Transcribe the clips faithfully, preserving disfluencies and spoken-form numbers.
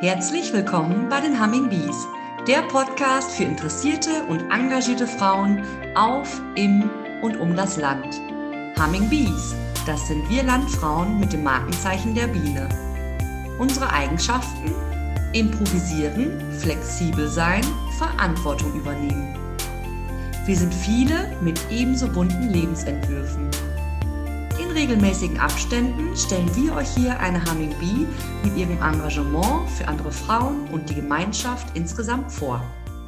Herzlich willkommen bei den Humming Bees, der Podcast für interessierte und engagierte Frauen auf, im und um das Land. Humming Bees, das sind wir Landfrauen mit dem Markenzeichen der Biene. Unsere Eigenschaften? Improvisieren, flexibel sein, Verantwortung übernehmen. Wir sind viele mit ebenso bunten Lebensentwürfen. In regelmäßigen Abständen stellen wir euch hier eine Humming Bee mit ihrem Engagement für andere Frauen und die Gemeinschaft insgesamt vor.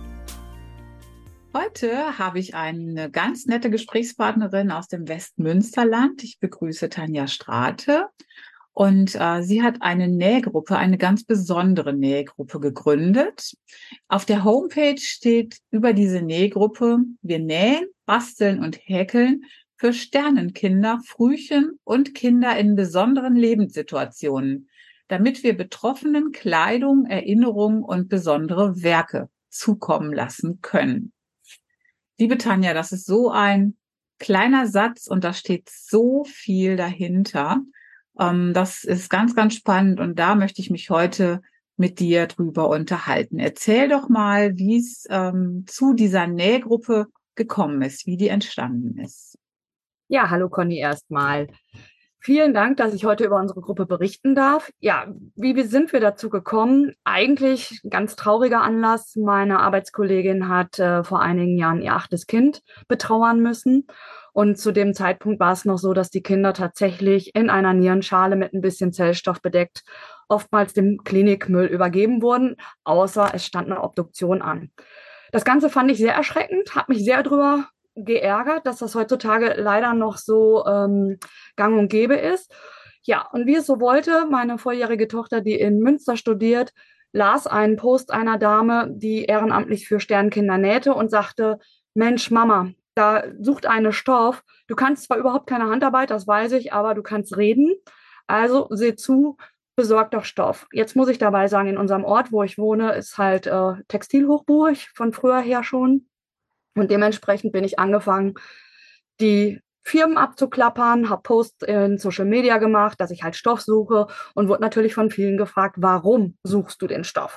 Heute habe ich eine ganz nette Gesprächspartnerin aus dem Westmünsterland. Ich begrüße Tanja Strate und äh, sie hat eine Nähgruppe, eine ganz besondere Nähgruppe gegründet. Auf der Homepage steht über diese Nähgruppe: Wir nähen, basteln und häkeln für Sternenkinder, Frühchen und Kinder in besonderen Lebenssituationen, damit wir Betroffenen Kleidung, Erinnerungen und besondere Werke zukommen lassen können. Liebe Tanja, das ist so ein kleiner Satz und da steht so viel dahinter. Ähm, das ist ganz, ganz spannend und da möchte ich mich heute mit dir drüber unterhalten. Erzähl doch mal, wie es ähm, zu dieser Nähgruppe gekommen ist, wie die entstanden ist. Ja, hallo Conny erstmal. Vielen Dank, dass ich heute über unsere Gruppe berichten darf. Ja, wie sind wir dazu gekommen? Eigentlich ein ganz trauriger Anlass. Meine Arbeitskollegin hat äh, vor einigen Jahren ihr achtes Kind betrauern müssen. Und zu dem Zeitpunkt war es noch so, dass die Kinder tatsächlich in einer Nierenschale mit ein bisschen Zellstoff bedeckt oftmals dem Klinikmüll übergeben wurden, außer es stand eine Obduktion an. Das Ganze fand ich sehr erschreckend, habe mich sehr drüber geärgert, dass das heutzutage leider noch so ähm, gang und gäbe ist. Ja, und wie es so wollte, meine vorjährige Tochter, die in Münster studiert, las einen Post einer Dame, die ehrenamtlich für Sternkinder nähte und sagte: Mensch, Mama, da sucht eine Stoff. Du kannst zwar überhaupt keine Handarbeit, das weiß ich, aber du kannst reden. Also seh zu, besorg doch Stoff. Jetzt muss ich dabei sagen, in unserem Ort, wo ich wohne, ist halt äh, Textilhochburg von früher her schon. Und dementsprechend bin ich angefangen, die Firmen abzuklappern, habe Posts in Social Media gemacht, dass ich halt Stoff suche und wurde natürlich von vielen gefragt, warum suchst du den Stoff?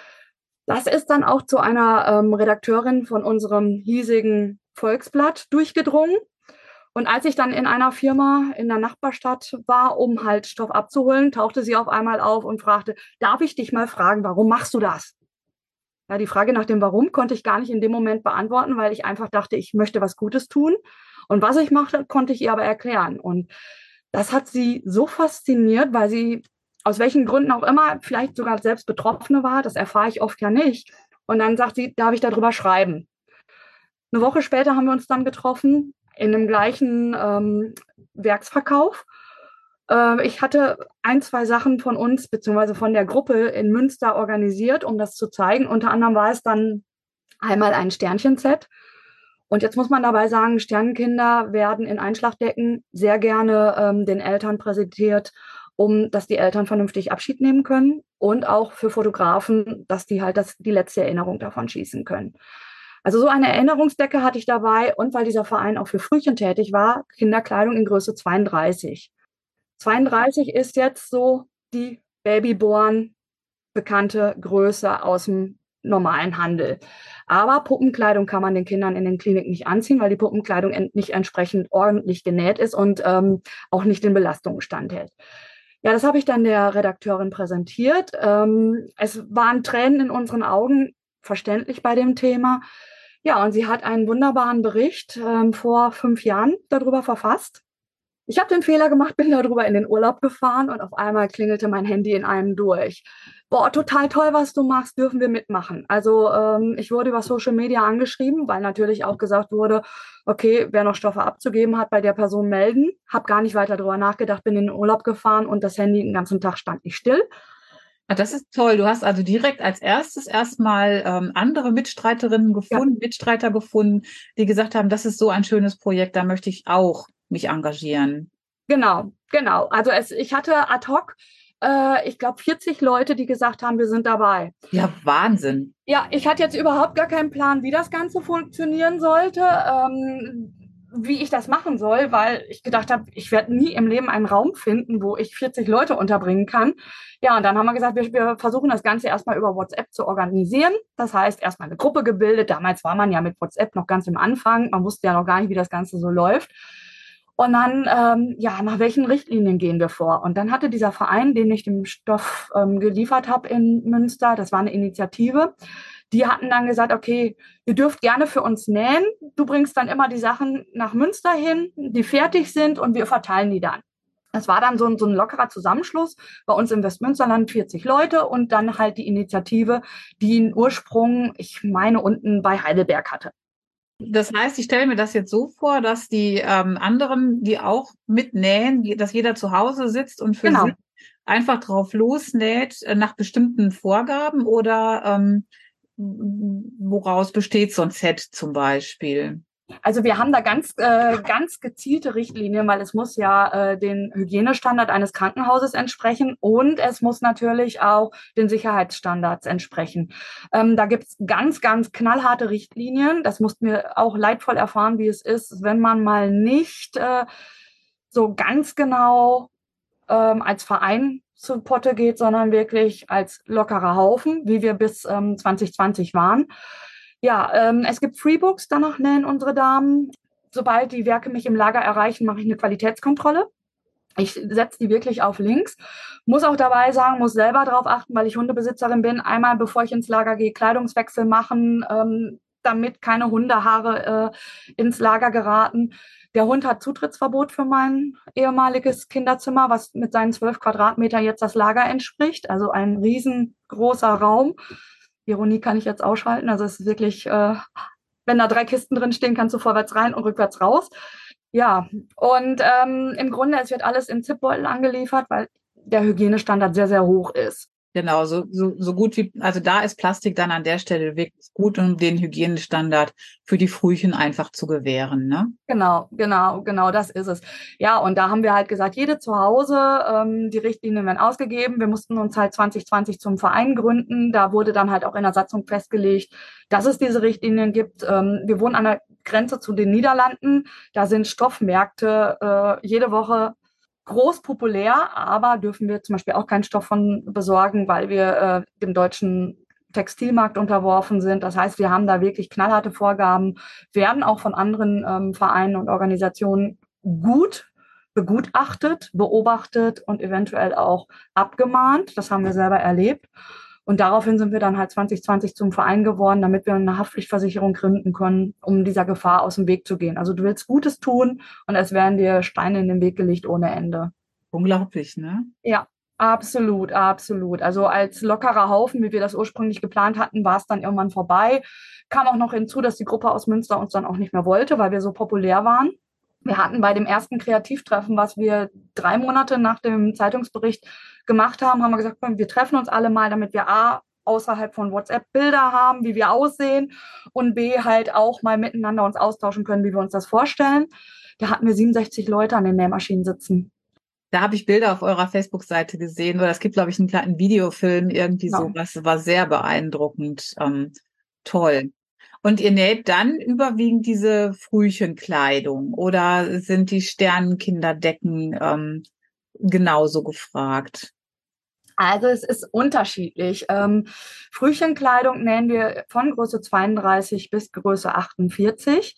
Das ist dann auch zu einer ähm, Redakteurin von unserem hiesigen Volksblatt durchgedrungen. Und als ich dann in einer Firma in der Nachbarstadt war, um halt Stoff abzuholen, tauchte sie auf einmal auf und fragte: Darf ich dich mal fragen, warum machst du das? Ja, die Frage nach dem Warum konnte ich gar nicht in dem Moment beantworten, weil ich einfach dachte, ich möchte was Gutes tun. Und was ich machte, konnte ich ihr aber erklären. Und das hat sie so fasziniert, weil sie aus welchen Gründen auch immer vielleicht sogar selbst Betroffene war. Das erfahre ich oft ja nicht. Und dann sagt sie, darf ich darüber schreiben? Eine Woche später haben wir uns dann getroffen in dem gleichen ähm, Werksverkauf. Ich hatte ein, zwei Sachen von uns beziehungsweise von der Gruppe in Münster organisiert, um das zu zeigen. Unter anderem war es dann einmal ein Sternchen-Set. Und jetzt muss man dabei sagen, Sternenkinder werden in Einschlagdecken sehr gerne ähm, den Eltern präsentiert, um dass die Eltern vernünftig Abschied nehmen können und auch für Fotografen, dass die halt das, die letzte Erinnerung davon schießen können. Also so eine Erinnerungsdecke hatte ich dabei und weil dieser Verein auch für Frühchen tätig war, Kinderkleidung in Größe zweiunddreißig. zweiunddreißig ist jetzt so die Babyborn bekannte Größe aus dem normalen Handel. Aber Puppenkleidung kann man den Kindern in den Kliniken nicht anziehen, weil die Puppenkleidung ent- nicht entsprechend ordentlich genäht ist und ähm, auch nicht den Belastungen standhält. Ja, das habe ich dann der Redakteurin präsentiert. Ähm, es waren Tränen in unseren Augen, verständlich bei dem Thema. Ja, und sie hat einen wunderbaren Bericht ähm, vor fünf Jahren darüber verfasst. Ich habe den Fehler gemacht, bin darüber in den Urlaub gefahren und auf einmal klingelte mein Handy in einem durch. Boah, total toll, was du machst, dürfen wir mitmachen. Also ähm, ich wurde über Social Media angeschrieben, weil natürlich auch gesagt wurde, okay, wer noch Stoffe abzugeben hat, bei der Person melden. Hab gar nicht weiter darüber nachgedacht, bin in den Urlaub gefahren und das Handy den ganzen Tag stand nicht still. Das ist toll. Du hast also direkt als erstes erstmal ähm, andere Mitstreiterinnen gefunden, ja. Mitstreiter gefunden, die gesagt haben, das ist so ein schönes Projekt, da möchte ich auch mich engagieren. Genau, genau. Also es, ich hatte ad hoc, äh, ich glaube, vierzig Leute, die gesagt haben, wir sind dabei. Ja, Wahnsinn. Ja, ich hatte jetzt überhaupt gar keinen Plan, wie das Ganze funktionieren sollte. Ähm, wie ich das machen soll, weil ich gedacht habe, ich werde nie im Leben einen Raum finden, wo ich vierzig Leute unterbringen kann. Ja, und dann haben wir gesagt, wir, wir versuchen das Ganze erstmal über WhatsApp zu organisieren. Das heißt, erstmal eine Gruppe gebildet. Damals war man ja mit WhatsApp noch ganz im Anfang. Man wusste ja noch gar nicht, wie das Ganze so läuft. Und dann, ähm, ja, nach welchen Richtlinien gehen wir vor? Und dann hatte dieser Verein, den ich dem Stoff ähm, geliefert habe in Münster, das war eine Initiative, die hatten dann gesagt, okay, ihr dürft gerne für uns nähen. Du bringst dann immer die Sachen nach Münster hin, die fertig sind und wir verteilen die dann. Das war dann so ein, so ein lockerer Zusammenschluss. Bei uns im Westmünsterland vierzig Leute und dann halt die Initiative, die einen Ursprung, ich meine, unten bei Heidelberg hatte. Das heißt, ich stelle mir das jetzt so vor, dass die ähm, anderen, die auch mitnähen, dass jeder zu Hause sitzt und für Genau. sich einfach drauf losnäht äh, nach bestimmten Vorgaben oder ähm, woraus besteht so ein Set zum Beispiel? Also wir haben da ganz, äh, ganz gezielte Richtlinien, weil es muss ja äh, den Hygienestandard eines Krankenhauses entsprechen und es muss natürlich auch den Sicherheitsstandards entsprechen. Ähm, da gibt's ganz, ganz knallharte Richtlinien. Das mussten wir auch leidvoll erfahren, wie es ist, wenn man mal nicht äh, so ganz genau ähm, als Verein zu Potte geht, sondern wirklich als lockerer Haufen, wie wir bis ähm, zwanzig zwanzig waren. Ja, ähm, es gibt Freebooks, danach nähen unsere Damen. Sobald die Werke mich im Lager erreichen, mache ich eine Qualitätskontrolle. Ich setze die wirklich auf Links. Muss auch dabei sagen, muss selber darauf achten, weil ich Hundebesitzerin bin. Einmal, bevor ich ins Lager gehe, Kleidungswechsel machen, ähm, damit keine Hundehaare äh, ins Lager geraten. Der Hund hat Zutrittsverbot für mein ehemaliges Kinderzimmer, was mit seinen zwölf Quadratmetern jetzt das Lager entspricht. Also ein riesengroßer Raum. Ironie kann ich jetzt ausschalten. Also es ist wirklich, äh, wenn da drei Kisten drin stehen, kannst du vorwärts rein und rückwärts raus. Ja, und ähm, im Grunde, es wird alles in Zipbeutel angeliefert, weil der Hygienestandard sehr, sehr hoch ist. Genau, so, so, so gut wie, also da ist Plastik dann an der Stelle wirklich gut, um den Hygienestandard für die Frühchen einfach zu gewähren, ne? Genau, genau, genau, das ist es. Ja, und da haben wir halt gesagt, jede zu Hause, ähm, die Richtlinien werden ausgegeben. Wir mussten uns halt zwanzig zwanzig zum Verein gründen. Da wurde dann halt auch in der Satzung festgelegt, dass es diese Richtlinien gibt. Ähm, wir wohnen an der Grenze zu den Niederlanden. Da sind Stoffmärkte äh, jede Woche groß populär, aber dürfen wir zum Beispiel auch keinen Stoff von besorgen, weil wir äh, dem deutschen Textilmarkt unterworfen sind. Das heißt, wir haben da wirklich knallharte Vorgaben, werden auch von anderen ähm, Vereinen und Organisationen gut begutachtet, beobachtet und eventuell auch abgemahnt. Das haben wir selber erlebt. Und daraufhin sind wir dann halt zwanzig zwanzig zum Verein geworden, damit wir eine Haftpflichtversicherung gründen können, um dieser Gefahr aus dem Weg zu gehen. Also du willst Gutes tun und es werden dir Steine in den Weg gelegt ohne Ende. Unglaublich, ne? Ja, absolut, absolut. Also als lockerer Haufen, wie wir das ursprünglich geplant hatten, war es dann irgendwann vorbei. Kam auch noch hinzu, dass die Gruppe aus Münster uns dann auch nicht mehr wollte, weil wir so populär waren. Wir hatten bei dem ersten Kreativtreffen, was wir drei Monate nach dem Zeitungsbericht gemacht haben, haben wir gesagt, wir treffen uns alle mal, damit wir A, außerhalb von WhatsApp Bilder haben, wie wir aussehen und B, halt auch mal miteinander uns austauschen können, wie wir uns das vorstellen. Da hatten wir siebenundsechzig Leute an den Nähmaschinen sitzen. Da habe ich Bilder auf eurer Facebook-Seite gesehen, oder es gibt, glaube ich, einen kleinen Videofilm, irgendwie Genau. so, was war sehr beeindruckend, ähm, toll. Und ihr näht dann überwiegend diese Frühchenkleidung oder sind die Sternenkinderdecken ähm, genauso gefragt? Also es ist unterschiedlich. Ähm, Frühchenkleidung nähen wir von Größe zweiunddreißig bis Größe achtundvierzig.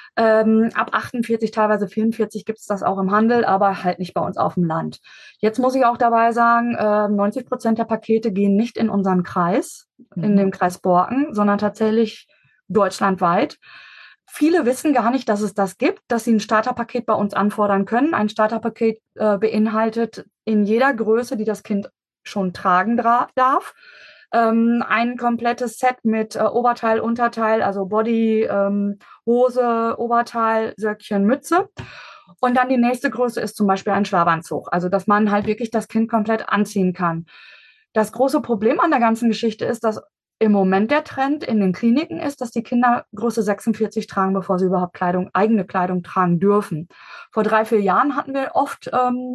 Ähm, ab achtundvierzig, teilweise vierundvierzig gibt es das auch im Handel, aber halt nicht bei uns auf dem Land. Jetzt muss ich auch dabei sagen, äh, neunzig Prozent der Pakete gehen nicht in unseren Kreis, mhm. in den Kreis Borken, sondern tatsächlich deutschlandweit. Viele wissen gar nicht, dass es das gibt, dass sie ein Starterpaket bei uns anfordern können. Ein Starterpaket äh, beinhaltet in jeder Größe, die das Kind schon tragen darf, ähm, ein komplettes Set mit äh, Oberteil, Unterteil, also Body, ähm, Hose, Oberteil, Söckchen, Mütze. Und dann die nächste Größe ist zum Beispiel ein Schlafanzug, also dass man halt wirklich das Kind komplett anziehen kann. Das große Problem an der ganzen Geschichte ist, dass im Moment der Trend in den Kliniken ist, dass die Kinder Größe sechsundvierzig tragen, bevor sie überhaupt Kleidung, eigene Kleidung tragen dürfen. Vor drei, vier Jahren hatten wir oft ähm,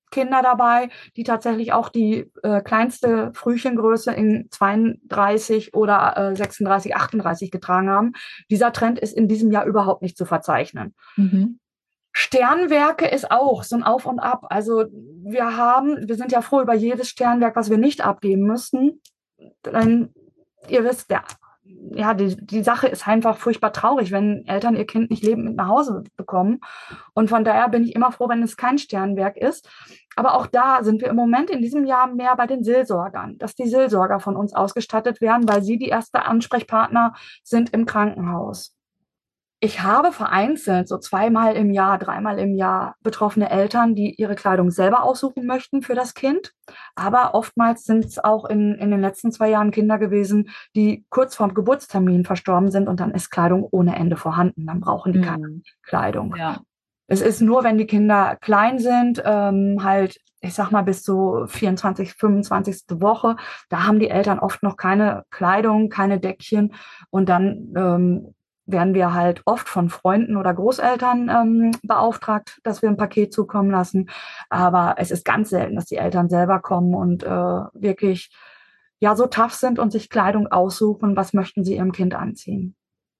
Kinder dabei, die tatsächlich auch die äh, kleinste Frühchengröße in zweiunddreißig oder äh, sechsunddreißig, achtunddreißig getragen haben. Dieser Trend ist in diesem Jahr überhaupt nicht zu verzeichnen. Mhm. Sternwerke ist auch so ein Auf und Ab. Also wir haben, wir sind ja froh über jedes Sternwerk, was wir nicht abgeben müssten. Denn ihr wisst, der ja, die, die Sache ist einfach furchtbar traurig, wenn Eltern ihr Kind nicht lebend mit nach Hause bekommen. Und von daher bin ich immer froh, wenn es kein Sternwerk ist. Aber auch da sind wir im Moment in diesem Jahr mehr bei den Seelsorgern, dass die Seelsorger von uns ausgestattet werden, weil sie die erste Ansprechpartner sind im Krankenhaus. Ich habe vereinzelt so zweimal im Jahr, dreimal im Jahr betroffene Eltern, die ihre Kleidung selber aussuchen möchten für das Kind. Aber oftmals sind es auch in, in den letzten zwei Jahren Kinder gewesen, die kurz vorm Geburtstermin verstorben sind und dann ist Kleidung ohne Ende vorhanden. Dann brauchen die mhm. keine Kleidung. Ja. Es ist nur, wenn die Kinder klein sind, ähm, halt, ich sag mal, bis zur vierundzwanzigste, fünfundzwanzigste Woche, da haben die Eltern oft noch keine Kleidung, keine Deckchen und dann ähm, werden wir halt oft von Freunden oder Großeltern ähm, beauftragt, dass wir ein Paket zukommen lassen. Aber es ist ganz selten, dass die Eltern selber kommen und äh, wirklich ja so tough sind und sich Kleidung aussuchen, was möchten sie ihrem Kind anziehen.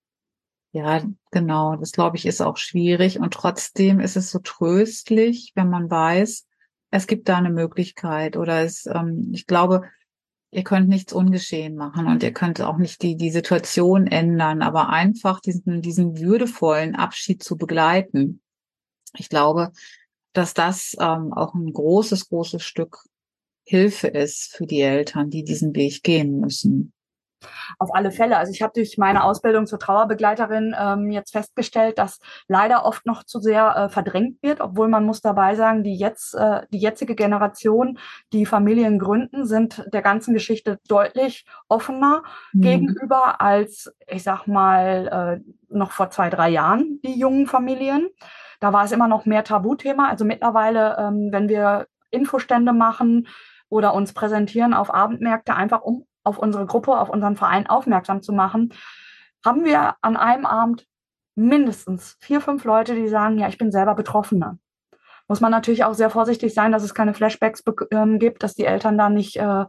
Ja, genau. Das, glaube ich, ist auch schwierig. Und trotzdem ist es so tröstlich, wenn man weiß, es gibt da eine Möglichkeit. Oder es, ähm, ich glaube, ihr könnt nichts ungeschehen machen und ihr könnt auch nicht die, die Situation ändern, aber einfach diesen, diesen würdevollen Abschied zu begleiten. Ich glaube, dass das ähm, auch ein großes, großes Stück Hilfe ist für die Eltern, die diesen Weg gehen müssen. Auf alle Fälle. Also ich habe durch meine Ausbildung zur Trauerbegleiterin ähm, jetzt festgestellt, dass leider oft noch zu sehr äh, verdrängt wird, obwohl man muss dabei sagen, die jetzt äh, die jetzige Generation, die Familien gründen, sind der ganzen Geschichte deutlich offener mhm. gegenüber als, ich sag mal, äh, noch vor zwei, drei Jahren die jungen Familien. Da war es immer noch mehr Tabuthema. Also mittlerweile, ähm, wenn wir Infostände machen oder uns präsentieren auf Abendmärkte, einfach um auf unsere Gruppe, auf unseren Verein aufmerksam zu machen, haben wir an einem Abend mindestens vier, fünf Leute, die sagen, ja, ich bin selber Betroffene. Muss man natürlich auch sehr vorsichtig sein, dass es keine Flashbacks äh, gibt, dass die Eltern da nicht äh,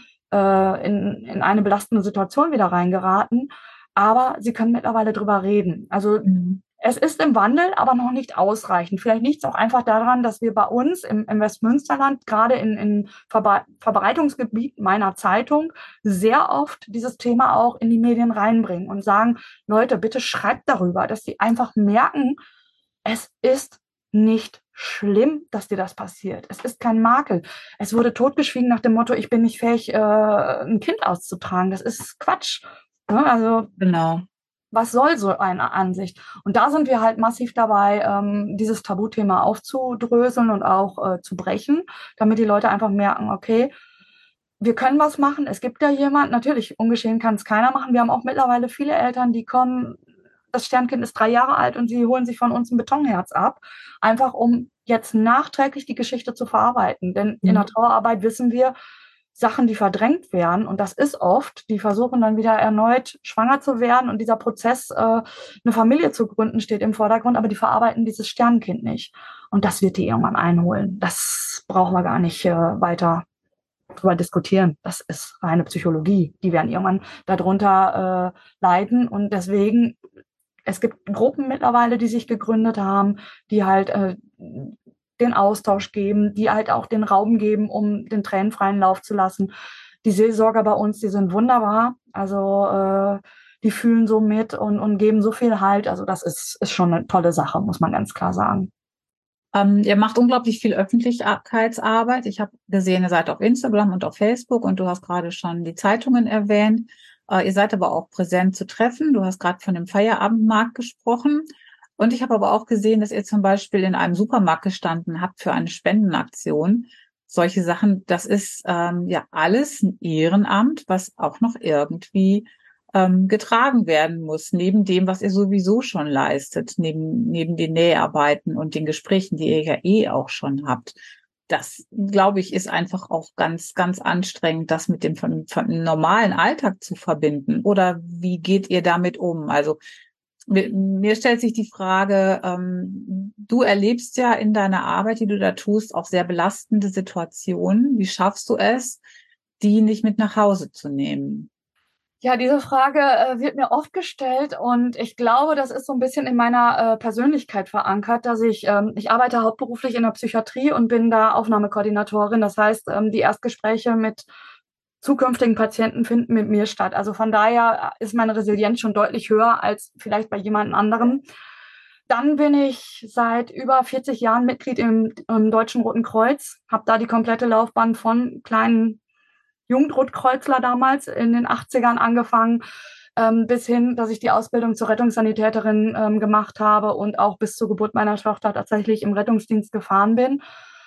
äh, in, in eine belastende Situation wieder reingeraten. Aber sie können mittlerweile drüber reden. Also mhm. es ist im Wandel, aber noch nicht ausreichend. Vielleicht liegt es auch einfach daran, dass wir bei uns im, im Westmünsterland, gerade in, in Verbe- Verbreitungsgebiet meiner Zeitung, sehr oft dieses Thema auch in die Medien reinbringen und sagen, Leute, bitte schreibt darüber, dass die einfach merken, es ist nicht schlimm, dass dir das passiert. Es ist kein Makel. Es wurde totgeschwiegen nach dem Motto, ich bin nicht fähig, äh, ein Kind auszutragen. Das ist Quatsch. Ja, also genau. Was soll so eine Ansicht? Und da sind wir halt massiv dabei, ähm, dieses Tabuthema aufzudröseln und auch äh, zu brechen, damit die Leute einfach merken, okay, wir können was machen, es gibt ja jemand, natürlich, ungeschehen kann es keiner machen. Wir haben auch mittlerweile viele Eltern, die kommen, das Sternkind ist drei Jahre alt und sie holen sich von uns ein Betonherz ab, einfach um jetzt nachträglich die Geschichte zu verarbeiten. Denn mhm. in der Trauerarbeit wissen wir, Sachen, die verdrängt werden, und das ist oft, die versuchen dann wieder erneut schwanger zu werden und dieser Prozess, äh, eine Familie zu gründen, steht im Vordergrund, aber die verarbeiten dieses Sternkind nicht. Und das wird die irgendwann einholen. Das brauchen wir gar nicht äh, weiter drüber diskutieren. Das ist reine Psychologie. Die werden irgendwann darunter äh, leiden und deswegen, es gibt Gruppen mittlerweile, die sich gegründet haben, die halt äh, den Austausch geben, die halt auch den Raum geben, um den Tränen freien Lauf zu lassen. Die Seelsorger bei uns, die sind wunderbar. Also äh, die fühlen so mit und, und geben so viel Halt. Also das ist, ist schon eine tolle Sache, muss man ganz klar sagen. Ähm, ihr macht unglaublich viel Öffentlichkeitsarbeit. Ich habe gesehen, ihr seid auf Instagram und auf Facebook und du hast gerade schon die Zeitungen erwähnt. Äh, ihr seid aber auch präsent zu treffen. Du hast gerade von dem Feierabendmarkt gesprochen. Und ich habe aber auch gesehen, dass ihr zum Beispiel in einem Supermarkt gestanden habt für eine Spendenaktion. Solche Sachen, das ist ähm, ja alles ein Ehrenamt, was auch noch irgendwie ähm, getragen werden muss, neben dem, was ihr sowieso schon leistet, neben neben den Näharbeiten und den Gesprächen, die ihr ja eh auch schon habt. Das, glaube ich, ist einfach auch ganz, ganz anstrengend, das mit dem von, von dem normalen Alltag zu verbinden. Oder wie geht ihr damit um? Also Mir, mir stellt sich die Frage, ähm, du erlebst ja in deiner Arbeit, die du da tust, auch sehr belastende Situationen. Wie schaffst du es, die nicht mit nach Hause zu nehmen? Ja, diese Frage äh, wird mir oft gestellt und ich glaube, das ist so ein bisschen in meiner äh, Persönlichkeit verankert, dass ich, ähm, ich arbeite hauptberuflich in der Psychiatrie und bin da Aufnahmekoordinatorin. Das heißt, ähm, die Erstgespräche mit zukünftigen Patienten finden mit mir statt. Also von daher ist meine Resilienz schon deutlich höher als vielleicht bei jemand anderem. Dann bin ich seit über vierzig Jahren Mitglied im, im Deutschen Roten Kreuz, habe da die komplette Laufbahn von kleinen Jugendrotkreuzler damals in den achtzigern angefangen, ähm, bis hin, dass ich die Ausbildung zur Rettungssanitäterin ähm, gemacht habe und auch bis zur Geburt meiner Tochter tatsächlich im Rettungsdienst gefahren bin.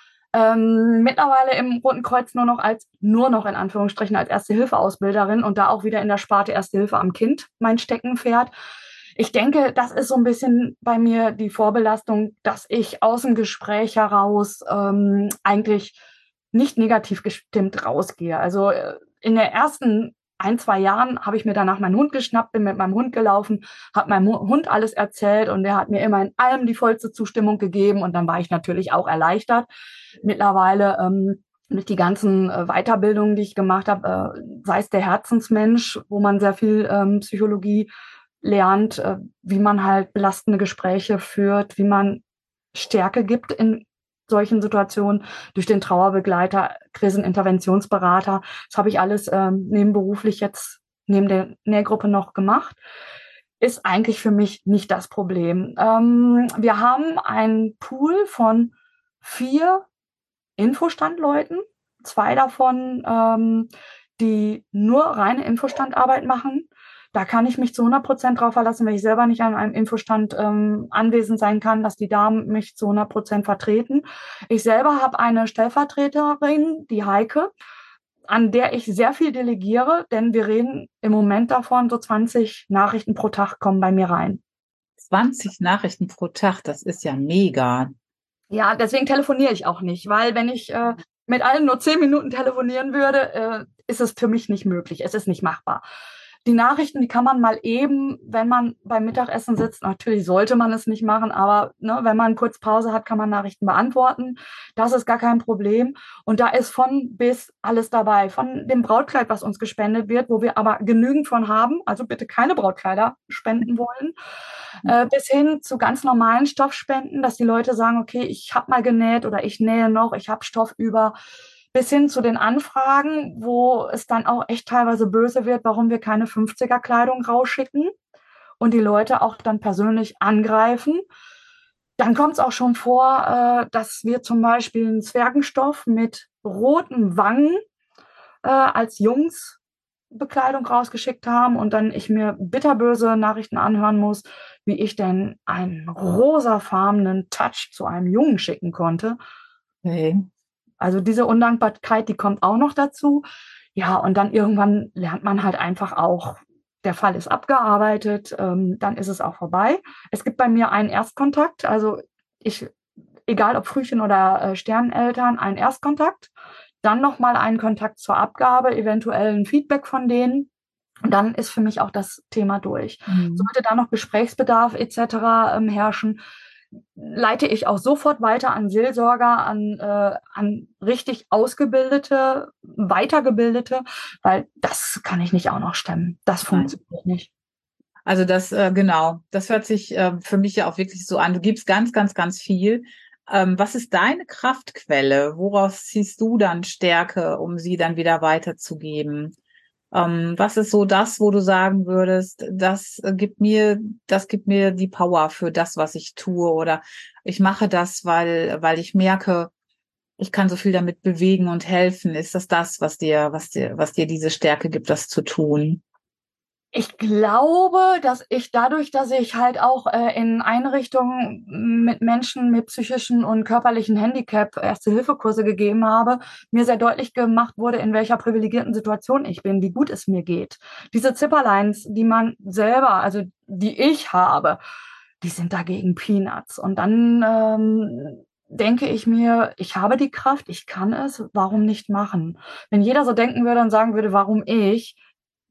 Ähm, mittlerweile im Roten Kreuz nur noch als, nur noch in Anführungsstrichen als Erste-Hilfe-Ausbilderin und da auch wieder in der Sparte Erste Hilfe am Kind mein Steckenpferd. Ich denke, das ist so ein bisschen bei mir die Vorbelastung, dass ich aus dem Gespräch heraus ähm, eigentlich nicht negativ gestimmt rausgehe. Also in der ersten ein, zwei Jahren habe ich mir danach meinen Hund geschnappt, bin mit meinem Hund gelaufen, habe meinem Hund alles erzählt und der hat mir immer in allem die vollste Zustimmung gegeben und dann war ich natürlich auch erleichtert. Mittlerweile ähm, mit die ganzen äh, Weiterbildungen, die ich gemacht habe, äh, sei es der Herzensmensch, wo man sehr viel ähm, Psychologie lernt, äh, wie man halt belastende Gespräche führt, wie man Stärke gibt in solchen Situationen durch den Trauerbegleiter, Kriseninterventionsberater. Das habe ich alles ähm, nebenberuflich jetzt neben der Nährgruppe noch gemacht. Ist eigentlich für mich nicht das Problem. Ähm, wir haben einen Pool von vier Infostandleuten, zwei davon, ähm, die nur reine Infostandarbeit machen. Da kann ich mich zu hundert Prozent drauf verlassen, wenn ich selber nicht an einem Infostand ähm, anwesend sein kann, dass die Damen mich zu hundert Prozent vertreten. Ich selber habe eine Stellvertreterin, die Heike, an der ich sehr viel delegiere, denn wir reden im Moment davon, so zwanzig Nachrichten pro Tag kommen bei mir rein. zwanzig Nachrichten pro Tag, das ist ja mega. Ja, deswegen telefoniere ich auch nicht, weil wenn ich äh, mit allen nur zehn Minuten telefonieren würde, äh, ist es für mich nicht möglich. Es ist nicht machbar. Die Nachrichten, die kann man mal eben, wenn man beim Mittagessen sitzt, natürlich sollte man es nicht machen, aber ne, wenn man kurz Pause hat, kann man Nachrichten beantworten. Das ist gar kein Problem. Und da ist von bis alles dabei. Von dem Brautkleid, was uns gespendet wird, wo wir aber genügend von haben, also bitte keine Brautkleider spenden wollen, äh, bis hin zu ganz normalen Stoffspenden, dass die Leute sagen, okay, ich habe mal genäht oder ich nähe noch, ich habe Stoff über, bis hin zu den Anfragen, wo es dann auch echt teilweise böse wird, warum wir keine fünfziger-Kleidung rausschicken und die Leute auch dann persönlich angreifen. Dann kommt es auch schon vor, äh, dass wir zum Beispiel einen Zwergenstoff mit roten Wangen äh, als Jungsbekleidung rausgeschickt haben und dann ich mir bitterböse Nachrichten anhören muss, wie ich denn einen rosafarbenen Touch zu einem Jungen schicken konnte. Okay. Also diese Undankbarkeit, die kommt auch noch dazu. Ja, und dann irgendwann lernt man halt einfach auch, der Fall ist abgearbeitet, ähm, dann ist es auch vorbei. Es gibt bei mir einen Erstkontakt, also ich, egal ob Frühchen oder äh, Sterneneltern, einen Erstkontakt, dann nochmal einen Kontakt zur Abgabe, eventuell ein Feedback von denen. Und dann ist für mich auch das Thema durch. Mhm. Sollte da noch Gesprächsbedarf et cetera ähm, herrschen, leite ich auch sofort weiter an Seelsorger, an, äh, an richtig ausgebildete, weitergebildete, weil das kann ich nicht auch noch stemmen. Das funktioniert Nein. nicht. Also das, äh, genau, das hört sich äh, für mich ja auch wirklich so an. Du gibst ganz, ganz, ganz viel. Ähm, was ist deine Kraftquelle? Woraus ziehst du dann Stärke, um sie dann wieder weiterzugeben? Ähm, was ist so das, wo du sagen würdest, das gibt mir, das gibt mir die Power für das, was ich tue, oder ich mache das, weil, weil ich merke, ich kann so viel damit bewegen und helfen. Ist das das, was dir, was dir, was dir diese Stärke gibt, das zu tun? Ich glaube, dass ich dadurch, dass ich halt auch äh, in Einrichtungen mit Menschen mit psychischen und körperlichen Handicap Erste-Hilfe-Kurse gegeben habe, mir sehr deutlich gemacht wurde, in welcher privilegierten Situation ich bin, wie gut es mir geht. Diese Zipperlines, die man selber, also die ich habe, die sind dagegen Peanuts. Und dann ähm, denke ich mir, ich habe die Kraft, ich kann es, warum nicht machen? Wenn jeder so denken würde und sagen würde, warum ich,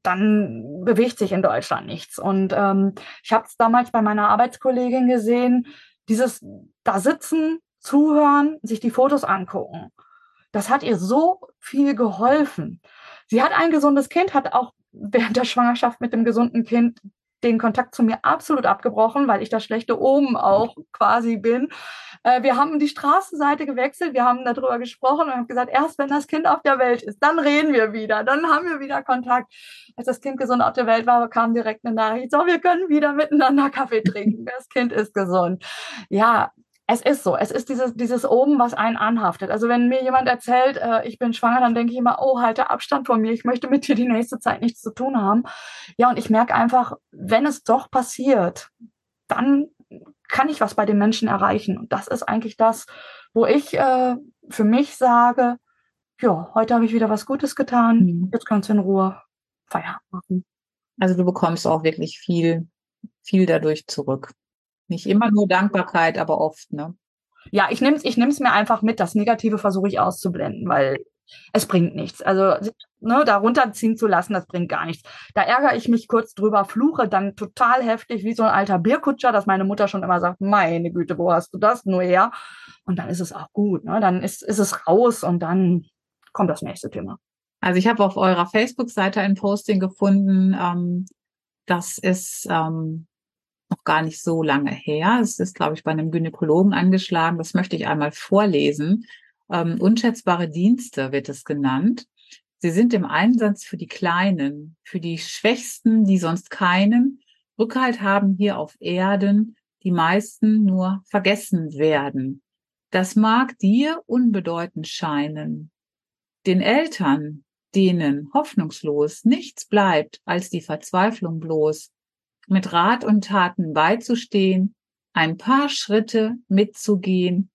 dann bewegt sich in Deutschland nichts. Und ähm, ich habe es damals bei meiner Arbeitskollegin gesehen, dieses da sitzen, zuhören, sich die Fotos angucken. Das hat ihr so viel geholfen. Sie hat ein gesundes Kind, hat auch während der Schwangerschaft mit dem gesunden Kind den Kontakt zu mir absolut abgebrochen, weil ich das schlechte Omen auch quasi bin. Äh, wir haben die Straßenseite gewechselt, wir haben darüber gesprochen und haben gesagt, erst wenn das Kind auf der Welt ist, dann reden wir wieder, dann haben wir wieder Kontakt. Als das Kind gesund auf der Welt war, kam direkt eine Nachricht, so, wir können wieder miteinander Kaffee trinken, das Kind ist gesund. Ja, es ist so, es ist dieses, dieses Oben, was einen anhaftet. Also wenn mir jemand erzählt, äh, ich bin schwanger, dann denke ich immer, oh, halte Abstand von mir, ich möchte mit dir die nächste Zeit nichts zu tun haben. Ja, und ich merke einfach, wenn es doch passiert, dann kann ich was bei den Menschen erreichen. Und das ist eigentlich das, wo ich äh, für mich sage, ja, heute habe ich wieder was Gutes getan, mhm. Jetzt kannst du in Ruhe Feierabend machen. Also du bekommst auch wirklich viel, viel dadurch zurück. Nicht immer nur Dankbarkeit, aber oft, ne? Ja, ich nehme es ich nehm's mir einfach mit. Das Negative versuche ich auszublenden, weil es bringt nichts. Also ne, da runterziehen zu lassen, das bringt gar nichts. Da ärgere ich mich kurz drüber, fluche dann total heftig, wie so ein alter Bierkutscher, dass meine Mutter schon immer sagt, meine Güte, wo hast du das nur her? Und dann ist es auch gut, ne? Dann ist, ist es raus und dann kommt das nächste Thema. Also ich habe auf eurer Facebook-Seite ein Posting gefunden, ähm, das ist ähm, noch gar nicht so lange her. Es ist, glaube ich, bei einem Gynäkologen angeschlagen. Das möchte ich einmal vorlesen. Ähm, unschätzbare Dienste wird es genannt. Sie sind im Einsatz für die Kleinen, für die Schwächsten, die sonst keinen Rückhalt haben hier auf Erden, die meisten nur vergessen werden. Das mag dir unbedeutend scheinen. Den Eltern, denen hoffnungslos nichts bleibt als die Verzweiflung bloß, mit Rat und Taten beizustehen, ein paar Schritte mitzugehen,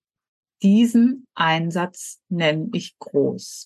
diesen Einsatz nenne ich groß.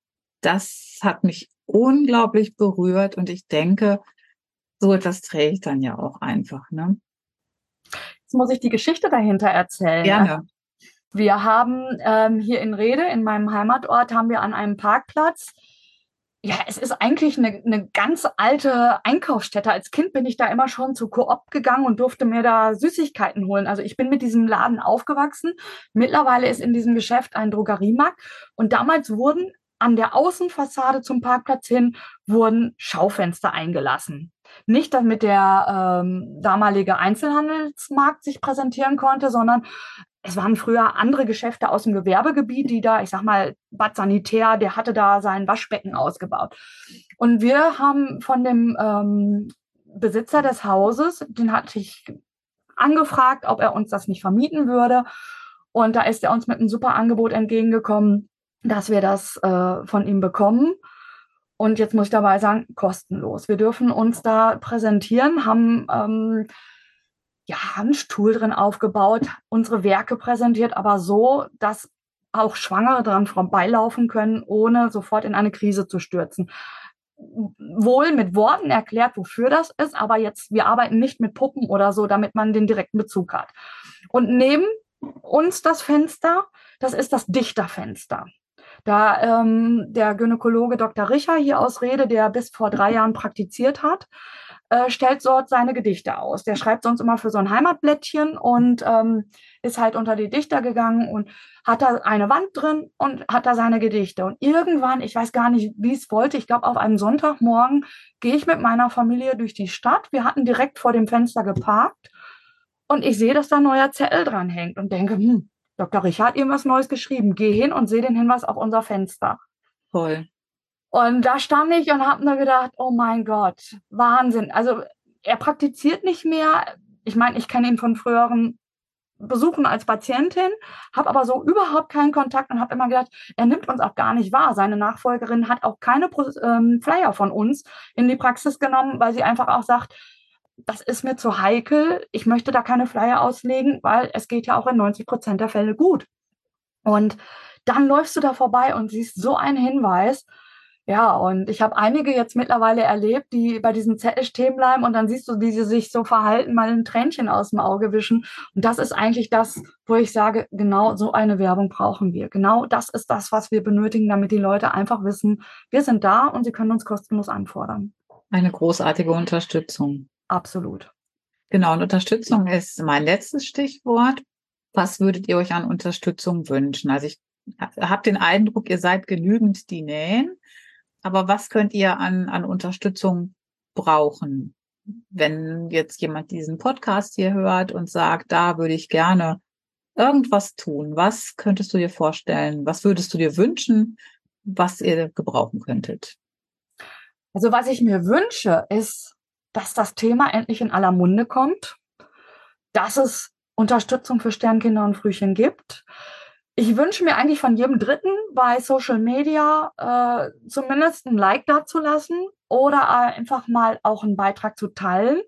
Das hat mich unglaublich berührt und ich denke, so etwas träge ich dann ja auch einfach, ne? Jetzt muss ich die Geschichte dahinter erzählen. Gerne. Wir haben ähm, hier in Rhede, in meinem Heimatort, haben wir an einem Parkplatz, ja, es ist eigentlich eine, eine ganz alte Einkaufsstätte. Als Kind bin ich da immer schon zu Coop gegangen und durfte mir da Süßigkeiten holen. Also ich bin mit diesem Laden aufgewachsen. Mittlerweile ist in diesem Geschäft ein Drogeriemarkt. Und damals wurden an der Außenfassade zum Parkplatz hin wurden Schaufenster eingelassen. Nicht, damit der ähm, damalige Einzelhandelsmarkt sich präsentieren konnte, sondern es waren früher andere Geschäfte aus dem Gewerbegebiet, die da, ich sag mal, Bad Sanitär, der hatte da sein Waschbecken ausgebaut. Und wir haben von dem ähm, Besitzer des Hauses, den hatte ich angefragt, ob er uns das nicht vermieten würde. Und da ist er uns mit einem super Angebot entgegengekommen, dass wir das äh, von ihm bekommen. Und jetzt muss ich dabei sagen, kostenlos. Wir dürfen uns da präsentieren, haben ähm, ja, einen Stuhl drin aufgebaut, unsere Werke präsentiert, aber so, dass auch Schwangere dran vorbeilaufen können, ohne sofort in eine Krise zu stürzen. Wohl mit Worten erklärt, wofür das ist, aber jetzt, wir arbeiten nicht mit Puppen oder so, damit man den direkten Bezug hat. Und neben uns das Fenster, das ist das Dichterfenster. Da ähm, der Gynäkologe Doktor Richer hier aus Rhede, der bis vor drei Jahren praktiziert hat, äh, stellt dort seine Gedichte aus. Der schreibt sonst immer für so ein Heimatblättchen und ähm, ist halt unter die Dichter gegangen und hat da eine Wand drin und hat da seine Gedichte. Und irgendwann, ich weiß gar nicht, wie es wollte, ich glaube auf einem Sonntagmorgen gehe ich mit meiner Familie durch die Stadt. Wir hatten direkt vor dem Fenster geparkt und ich sehe, dass da ein neuer Zettel dran hängt und denke, hm, Doktor Richer hat irgendwas Neues geschrieben. Geh hin und sehe den Hinweis auf unser Fenster. Toll. Und da stand ich und habe nur gedacht, oh mein Gott, Wahnsinn. Also er praktiziert nicht mehr. Ich meine, ich kenne ihn von früheren Besuchen als Patientin, habe aber so überhaupt keinen Kontakt und habe immer gedacht, er nimmt uns auch gar nicht wahr. Seine Nachfolgerin hat auch keine ähm, Flyer von uns in die Praxis genommen, weil sie einfach auch sagt, das ist mir zu heikel. Ich möchte da keine Flyer auslegen, weil es geht ja auch in neunzig Prozent der Fälle gut. Und dann läufst du da vorbei und siehst so einen Hinweis. Ja, und ich habe einige jetzt mittlerweile erlebt, die bei diesem Zettel stehen bleiben und dann siehst du, wie sie sich so verhalten, mal ein Tränchen aus dem Auge wischen. Und das ist eigentlich das, wo ich sage, genau so eine Werbung brauchen wir. Genau das ist das, was wir benötigen, damit die Leute einfach wissen, wir sind da und sie können uns kostenlos anfordern. Eine großartige Unterstützung. Absolut. Genau, und Unterstützung ist mein letztes Stichwort. Was würdet ihr euch an Unterstützung wünschen? Also ich habe den Eindruck, ihr seid genügend, die nähen. Aber was könnt ihr an, an Unterstützung brauchen? Wenn jetzt jemand diesen Podcast hier hört und sagt, da würde ich gerne irgendwas tun. Was könntest du dir vorstellen? Was würdest du dir wünschen, was ihr gebrauchen könntet? Also was ich mir wünsche, ist, dass das Thema endlich in aller Munde kommt, dass es Unterstützung für Sternkinder und Frühchen gibt. Ich wünsche mir eigentlich von jedem Dritten bei Social Media äh, zumindest ein Like dazulassen oder einfach mal auch einen Beitrag zu teilen.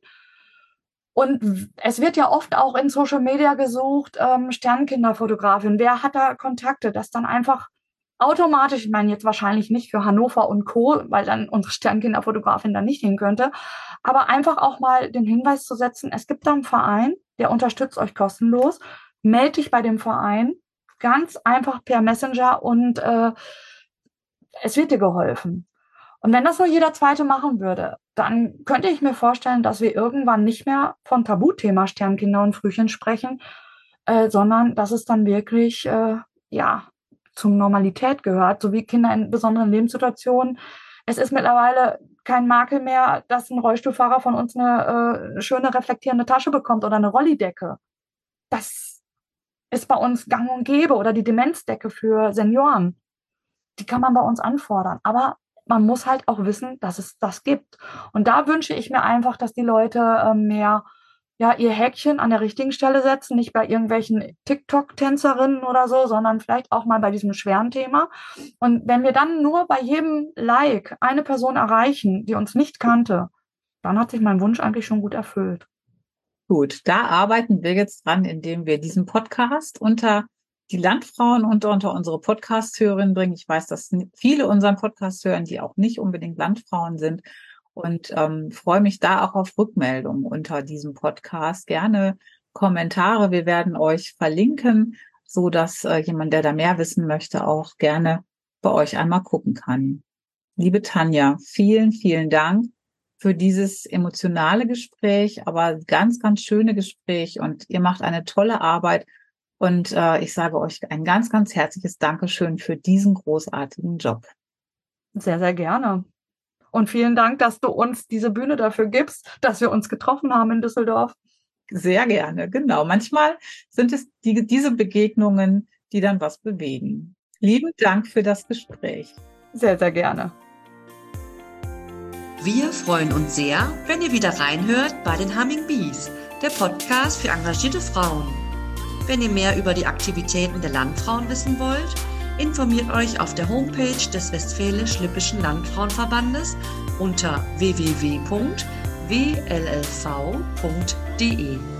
Und es wird ja oft auch in Social Media gesucht, ähm, Sternkinderfotografin. Wer hat da Kontakte? Das dann einfach automatisch, ich meine jetzt wahrscheinlich nicht für Hannover und Co., weil dann unsere Sternkinderfotografin da nicht hin könnte, aber einfach auch mal den Hinweis zu setzen, es gibt da einen Verein, der unterstützt euch kostenlos. Meld dich bei dem Verein, ganz einfach per Messenger und äh, es wird dir geholfen. Und wenn das nur jeder Zweite machen würde, dann könnte ich mir vorstellen, dass wir irgendwann nicht mehr von Tabuthema Sternkinder und Frühchen sprechen, äh, sondern dass es dann wirklich äh, ja zum Normalität gehört, so wie Kinder in besonderen Lebenssituationen. Es ist mittlerweile kein Makel mehr, dass ein Rollstuhlfahrer von uns eine äh, schöne reflektierende Tasche bekommt oder eine Rollidecke. Das ist bei uns gang und gäbe, oder die Demenzdecke für Senioren. Die kann man bei uns anfordern. Aber man muss halt auch wissen, dass es das gibt. Und da wünsche ich mir einfach, dass die Leute äh, mehr ja, ihr Häkchen an der richtigen Stelle setzen, nicht bei irgendwelchen TikTok-Tänzerinnen oder so, sondern vielleicht auch mal bei diesem schweren Thema. Und wenn wir dann nur bei jedem Like eine Person erreichen, die uns nicht kannte, dann hat sich mein Wunsch eigentlich schon gut erfüllt. Gut, da arbeiten wir jetzt dran, indem wir diesen Podcast unter die Landfrauen und unter unsere Podcast-Hörerinnen bringen. Ich weiß, dass viele unseren Podcast hören, die auch nicht unbedingt Landfrauen sind. Und ähm, freue mich da auch auf Rückmeldungen unter diesem Podcast. Gerne Kommentare. Wir werden euch verlinken, so dass äh, jemand, der da mehr wissen möchte, auch gerne bei euch einmal gucken kann. Liebe Tanja, vielen, vielen Dank für dieses emotionale Gespräch, aber ganz, ganz schöne Gespräch. Und ihr macht eine tolle Arbeit. Und äh, ich sage euch ein ganz, ganz herzliches Dankeschön für diesen großartigen Job. Sehr, sehr gerne. Und vielen Dank, dass du uns diese Bühne dafür gibst, dass wir uns getroffen haben in Düsseldorf. Sehr gerne, genau. Manchmal sind es die, diese Begegnungen, die dann was bewegen. Lieben Dank für das Gespräch. Sehr, sehr gerne. Wir freuen uns sehr, wenn ihr wieder reinhört bei den Humming Bees, der Podcast für engagierte Frauen. Wenn ihr mehr über die Aktivitäten der Landfrauen wissen wollt, informiert euch auf der Homepage des Westfälisch-Lippischen Landfrauenverbandes unter w w w punkt w l l v punkt d e.